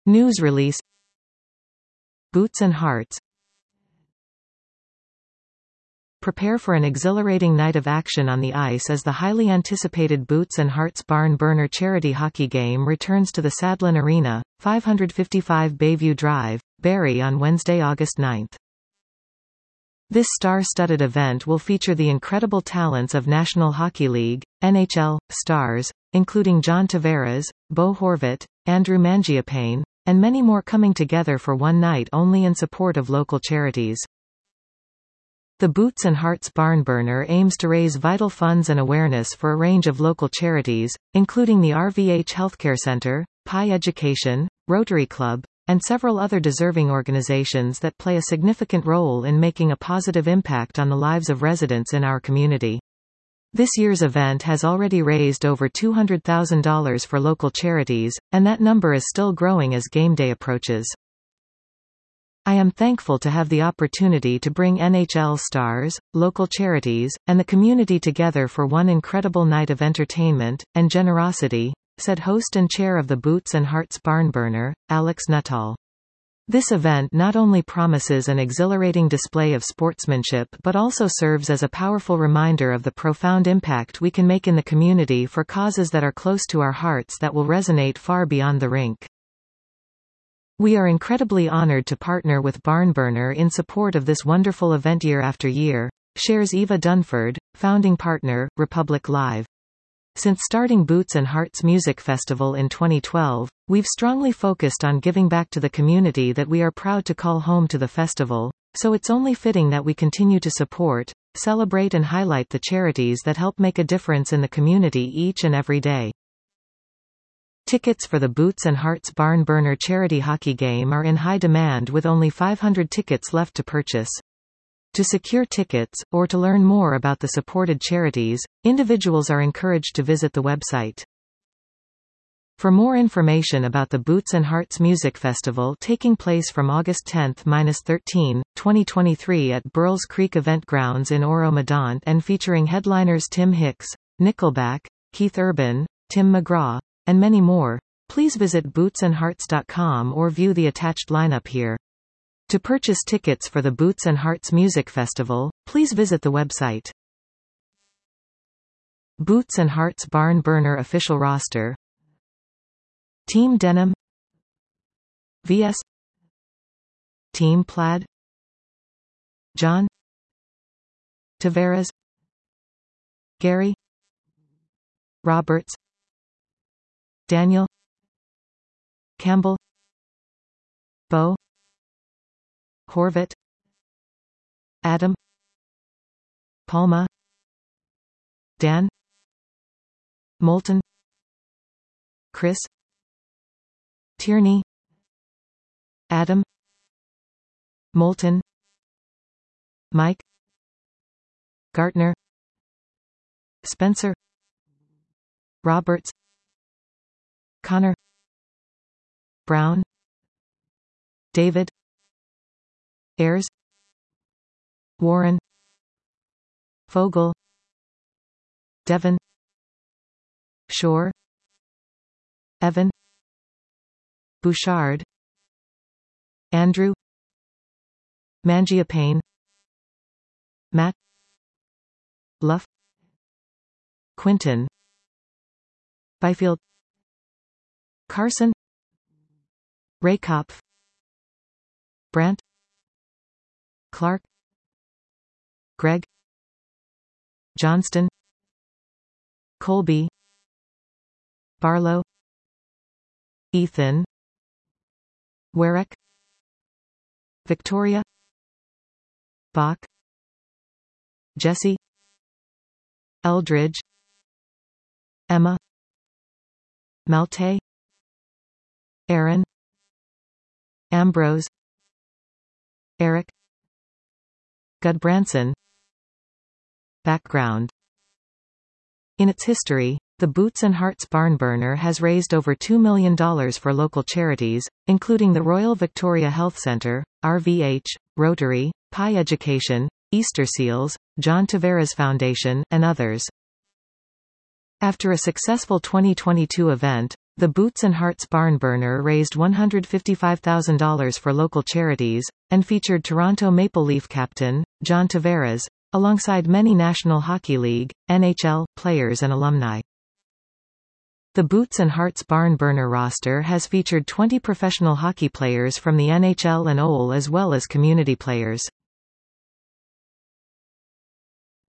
News release. Boots and Hearts. Prepare for an exhilarating night of action on the ice as the highly anticipated Boots and Hearts Barn Burner charity hockey game returns to the Sadlon Arena, 555 Bayview Drive, Barrie on Wednesday, August 9. This star-studded event will feature the incredible talents of National Hockey League, NHL, stars, including John Tavares, Bo Horvat, Andrew Mangiapane, and many more coming together for one night only in support of local charities. The Boots and Hearts Barn Burner aims to raise vital funds and awareness for a range of local charities, including the RVH Healthcare Center, Pi Education, Rotary Club, and several other deserving organizations that play a significant role in making a positive impact on the lives of residents in our community. This year's event has already raised over $200,000 for local charities, and that number is still growing as game day approaches. I am thankful to have the opportunity to bring NHL stars, local charities, and the community together for one incredible night of entertainment and generosity, said host and chair of the Boots and Hearts Barn Burner, Alex Nuttall. This event not only promises an exhilarating display of sportsmanship but also serves as a powerful reminder of the profound impact we can make in the community for causes that are close to our hearts that will resonate far beyond the rink. We are incredibly honored to partner with Barn Burner in support of this wonderful event year after year, shares Eva Dunford, founding partner, Republic Live. Since starting Boots and Hearts Music Festival in 2012, we've strongly focused on giving back to the community that we are proud to call home to the festival, so it's only fitting that we continue to support, celebrate and highlight the charities that help make a difference in the community each and every day. Tickets for the Boots and Hearts Barn Burner charity hockey game are in high demand with only 500 tickets left to purchase. To secure tickets, or to learn more about the supported charities, individuals are encouraged to visit the website. For more information about the Boots and Hearts Music Festival taking place from August 10–13, 2023 at Burles Creek Event Grounds in Oro-Medonte and featuring headliners Tim Hicks, Nickelback, Keith Urban, Tim McGraw, and many more, please visit bootsandhearts.com or view the attached lineup here. To purchase tickets for the Boots and Hearts Music Festival, please visit the website. Boots and Hearts Barn Burner official roster: Team Denim, vs Team Plaid, John Tavares, Gary Roberts, Daniel Campbell, Bo Horvat, Adam Palma, Dan Moulton, Chris Tierney, Adam Moulton, Mike Gartner, Spencer Roberts, Connor Brown, David Ayers, Warren Fogel, Devon Shore, Evan Bouchard, Andrew Mangiapane, Matt Luff, Quinton Byfield, Carson Raykopf, Brandt Clark, Greg Johnston, Colby Barlow, Ethan Werek, Victoria Bach, Jesse Eldridge, Emma Malte, Aaron Ambrose, Eric Gudbranson. Background. In its history, the Boots and Hearts Barn Burner has raised over $2 million for local charities, including the Royal Victoria Health Centre, RVH, Rotary, Pi Education, Easter Seals, John Tavares Foundation, and others. After a successful 2022 event, The Boots and Hearts Barnburner raised $155,000 for local charities, and featured Toronto Maple Leaf captain, John Tavares, alongside many National Hockey League, NHL, players and alumni. The Boots and Hearts Barnburner roster has featured 20 professional hockey players from the NHL and OHL as well as community players.